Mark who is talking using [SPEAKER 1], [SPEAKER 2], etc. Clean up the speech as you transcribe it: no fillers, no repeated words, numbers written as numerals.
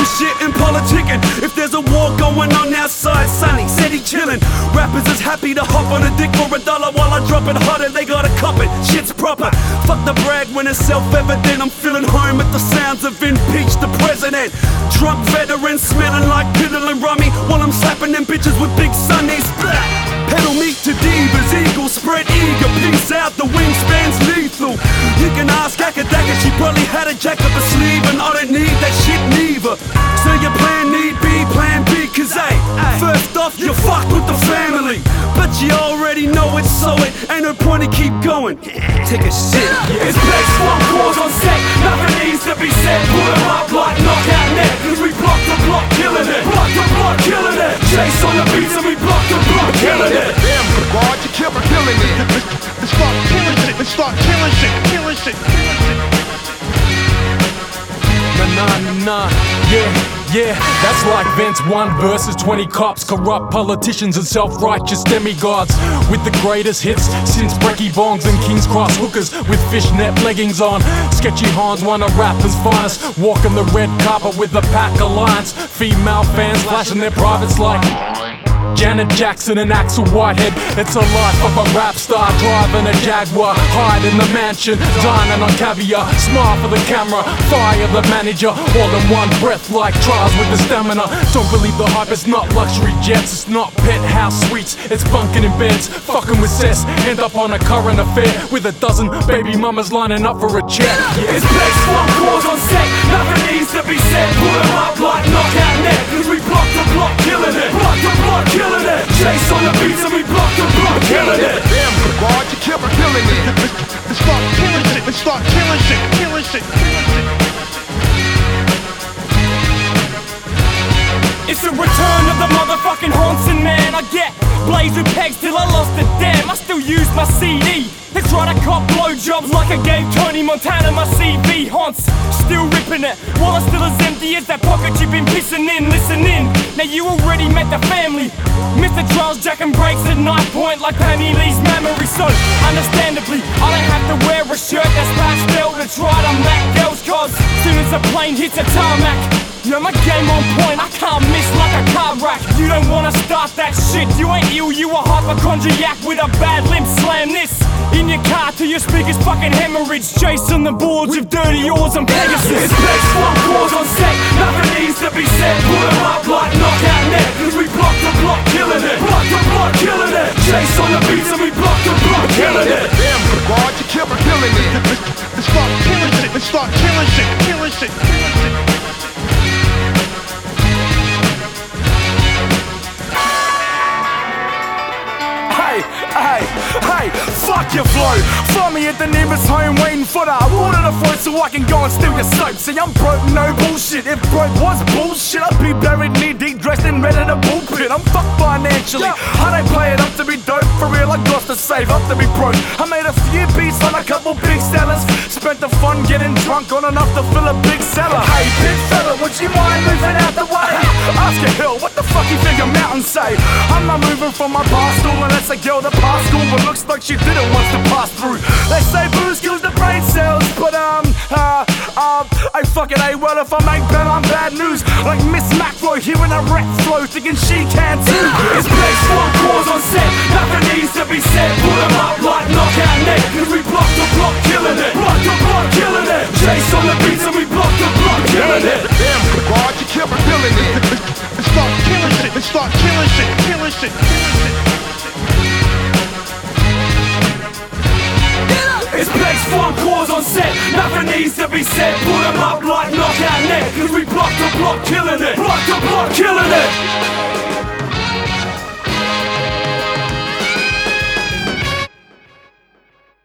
[SPEAKER 1] shit and politicking. If there's a war going on outside, Sonny said he chillin'. Rappers is happy to hop on a dick for $1 while I drop it harder. They gotta cop it, shit's proper. Fuck the brag when it's self-evident. I'm feeling home at the sounds of impeach the president. Drunk veterans smelling like piddle and rummy while I'm slapping them bitches with big sunnies. Pedal meat to divas, eagles spread eager. Peace out, the wingspan's lethal. You can ask Akadaka, she probably had a jack up her sleeve, and I don't need that shit neither. So your plan need B, plan B, cause hey, first off you're fucked with the family, but you already know it, so it ain't no point to keep going. Take a shit.
[SPEAKER 2] It's Black Swan cause on set, nothing needs to be said. Put 'em up like knockout net, cause we block the block, killing it. Block the block, killing it. Chase on the beats and we block the block, killing it.
[SPEAKER 3] Damn, guard, you kept killing it. Let's start killing shit. Let's start killing shit. Killing shit. Killing shit.
[SPEAKER 4] Nah, yeah, that's like Vince 1 versus 20 cops, corrupt politicians and self-righteous demigods, with the greatest hits since Brecky Bongs and King's Cross hookers with fishnet leggings on. Sketchy Hans, one of rappers' finest, walking the red carpet with the Pack Alliance. Female fans flashing their privates like Janet Jackson and Axel Whitehead. It's a life of a rap star, driving a Jaguar, hide in the mansion, dining on caviar. Smile for the camera, fire the manager, all in one breath like trials with the stamina. Don't believe the hype, it's not luxury jets, it's not penthouse suites, it's bunking in beds, fucking with cess. End up on a current affair with a dozen baby mamas lining up for a check.
[SPEAKER 2] It's Black Swan cause on set, nothing needs to be said. Put 'em up like knockout net, cause we block the block, killing it. Block the block, killing it. Chase on the beats and we block the block, killing it.
[SPEAKER 3] Damn, guard, you kept killing it. Let's start killing shit. Let's start killing shit. Killing shit. Killing shit.
[SPEAKER 2] It's a return of the motherfucking Hanson, man. I get blazed with pegs till I lost a damn. I still use my CD. They try to cop blowjobs like I gave Tony Montana my CV. Haunts, still ripping it. Wallet still as empty as that pocket you've been pissing in. Listen in, now you already met the family. Mr. Charles Jack and breaks at knife point like Penny Lee's memory. So, understandably, I don't have to wear a shirt that's pastel to try to mac girls. Cause soon as a plane hits a tarmac, you know my game on point, I can't miss like a car rack. You don't wanna start that shit, you ain't ill, you a hypochondriac with a bad limp. Slam this in your car till your speakers fucking hemorrhage. Jason the boards with dirty oars and Pegasus. It's Black Swan cause on set, nothing needs to be said. Put 'em up like knockout net, cause we block the block, killing it. Block the block, killing it. Chase on the beats and we block the block, killing it.
[SPEAKER 3] Damn, guard, you kept killing it. Let's start killing shit. Let's start killing shit. Killing shit. Killing shit.
[SPEAKER 2] Hey, fuck your flow. Find me at the nearest home waiting for the water to flow so I can go and steal your soap. See, I'm broke, no bullshit. If broke was bullshit, I'd be buried knee deep, dressed in red in a bullpit. I'm fucked financially. I don't play it up to be dope. For real, I got to save up to be broke. I made a few beats on a couple big sellers. Spent the fun getting drunk on enough to fill a big cellar. Hey, big fella, would you mind moving out the way? Ask a hill, what the fuck you think a mountain say? I'm not moving from my bar stool unless a girl that passed school but looks like she didn't want to pass through. They say booze kills the brain cells, but I fucking ain't well if I make bad, I'm bad news. Like Miss Macro hearing a rap flow, thinking she can too. It's Black Swan cause on set, nothing needs to be said. Put 'em up like knockout net, cause we block the block, killing it. Block the block, killing it. Chase on the beats and we block the block, killing it.
[SPEAKER 3] Damn, guard, you kept killing it. Let's start killing shit. Let's start killing shit. Killing shit. Killing shit.
[SPEAKER 2] It's Black Swan cause on set, nothing needs to be said. Put 'em up like knockout net, cause we block the block, killing it. Block the block, killing it.